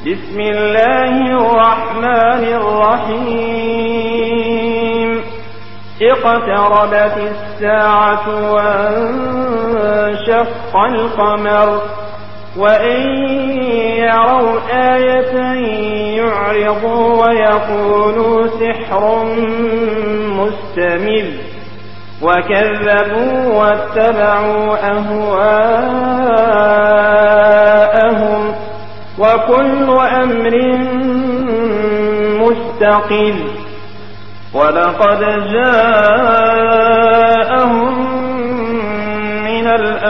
بسم الله الرحمن الرحيم اقتربت الساعة وانشق القمر وإن يروا آية يعرضوا ويقولوا سحر مستمر وكذبوا واتبعوا أهواءهم وكل أمر مستقر ولقد جاءهم من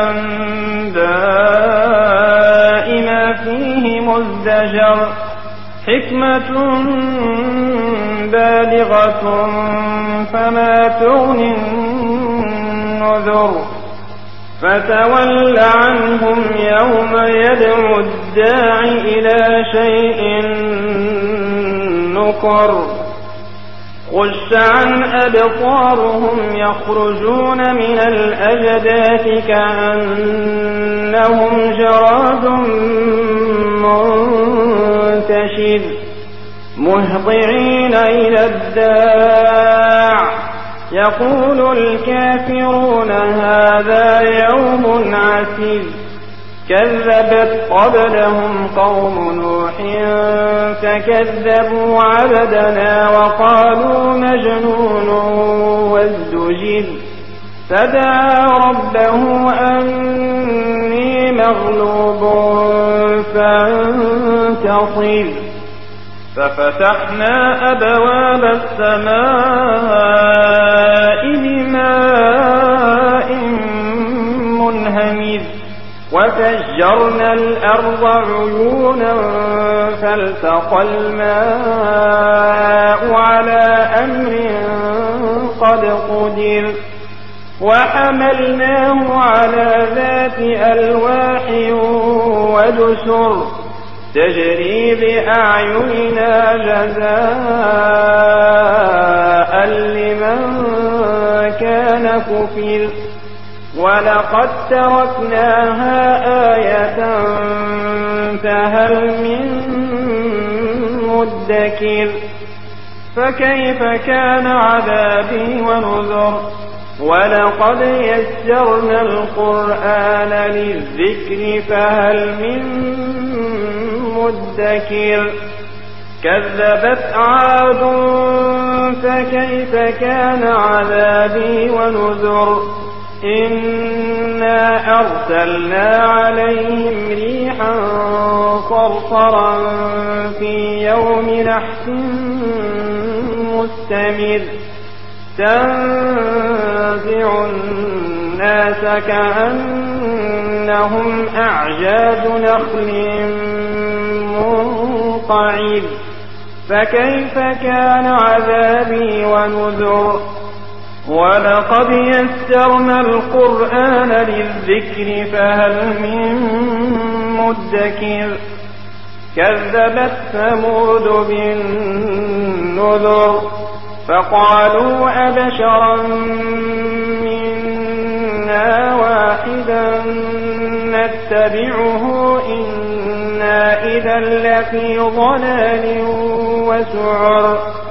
الأنباء ما فيه مزدجر حكمة بالغة فما تغني النذر فتول عنهم يوم يدعو الداع إلى شيء نكر خش عن أبصارهم يخرجون من الأجداث كأنهم جراد منتشر مهطعين إلى الداع يقول الكافرون هذا يوم عسير كذبت قبلهم قوم نوح فكذبوا عبدنا وقالوا مجنون وازدجر فدعا ربه أني مغلوب فانتصر ففتحنا أبواب السماء بماء منهمر وفجرنا الأرض عيونا فالتقى الماء على أمر قد قدر وحملناه على ذات ألواح ودسر تجري بأعيننا جزاء لمن كان كفر ولقد تركناها آية فهل من مدكر فكيف كان عذابي ونذر ولقد يسرنا القرآن للذكر فهل من مدكر كذبت عاد فكيف كان عذابي ونذر إنا أرسلنا عليهم ريحا صرصرا في يوم نحس مستمر تنزع الناس كأنهم أعجاز نخل منقعر فكيف كان عذابي ونذر ولقد يسرنا القرآن للذكر فهل من مدكر كذبت ثمود بالنذر فقالوا أبشرا منا واحدا نتبعه إنا إذا لفي ضلال وسعر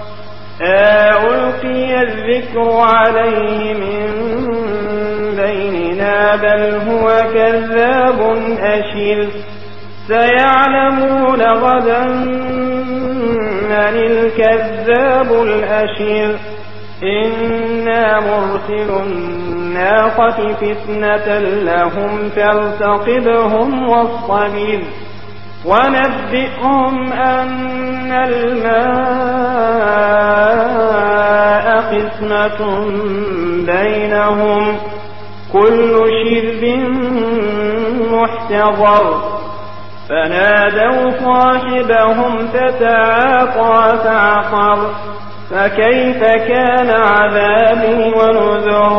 ألقي الذكر عليه من بيننا بل هو كذاب أشر سيعلمون غدا من الكذاب الأشر إنا مرسل الناقة فتنة لهم فارتقبهم واصطبر ونبئهم أن الماء قسمة بينهم كل شرب محتضر فنادوا صاحبهم فتعاطى فعقر فكيف كان عذابي ونذر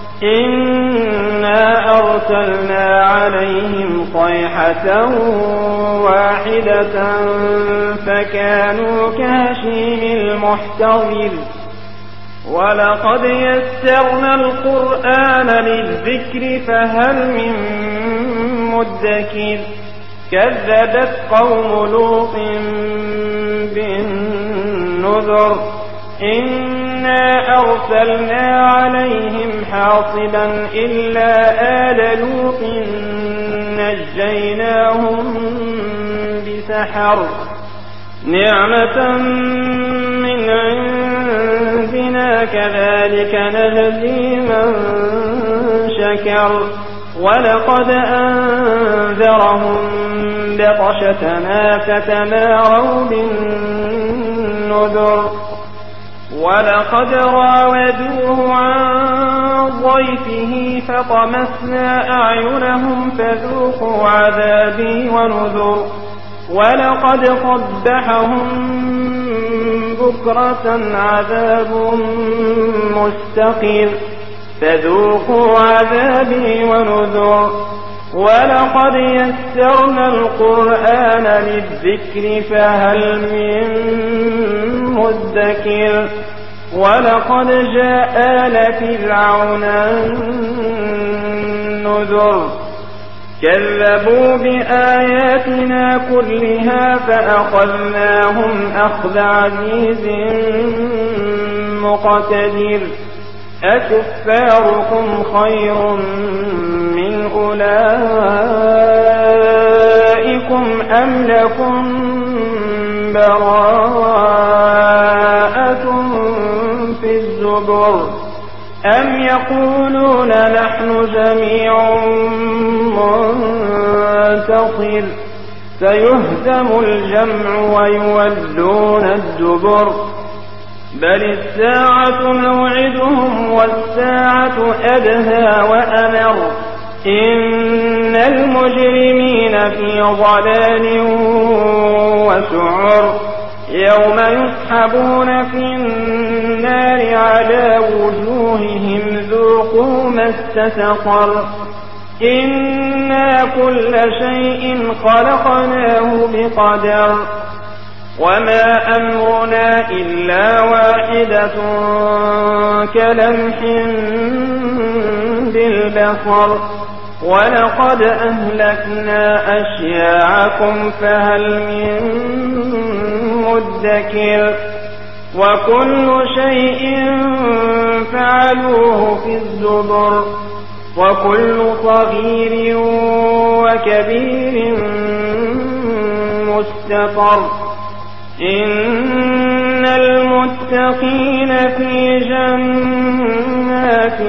إنا أرسلنا عليهم صيحة واحدة فكانوا كهشيم المحتضر ولقد يسرنا القرآن للذكر فهل من مدكر كذبت قوم لوط النذر إنا أرسلنا عليهم حاصبا إلا آل لوط نجيناهم بسحر نعمة من عندنا كذلك نجزي من شكر ولقد أنذرهم بطشتنا فتماروا بالنذر ولقد راودوه عن ضيفه فطمسنا أعينهم فذوقوا عذابي ونذر ولقد صبحهم بكرة عذاب مستقر فذوقوا عذابي ونذر ولقد يسرنا القرآن للذكر فهل من مدكر ولقد جاء آل فرعون النذر كذبوا بآياتنا كلها فأخذناهم أخذ عزيز مقتدر أكفاركم خير من أولئكم أم لكم براءة في الزبر أم يقولون نحن جميع منتصر سيهزم الجمع ويولون الدبر بل الساعة موعدهم والساعة أدهى وأمر إن المجرمين في ضلال وسعر يوم يسحبون في النار على وجوههم ذوقوا مس سقر إنا كل شيء خلقناه بقدر وما أمرنا إلا واحدة كلمح بالبصر ولقد أهلكنا أشياعكم فهل من مدكر وكل شيء فعلوه في الزبر وكل صغير وكبير مستطر إن المتقين في جنات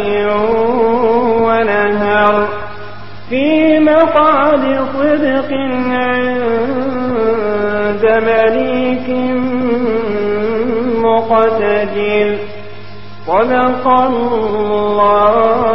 ونهر في مقعد صدق عند مليك مقتدر صدق الله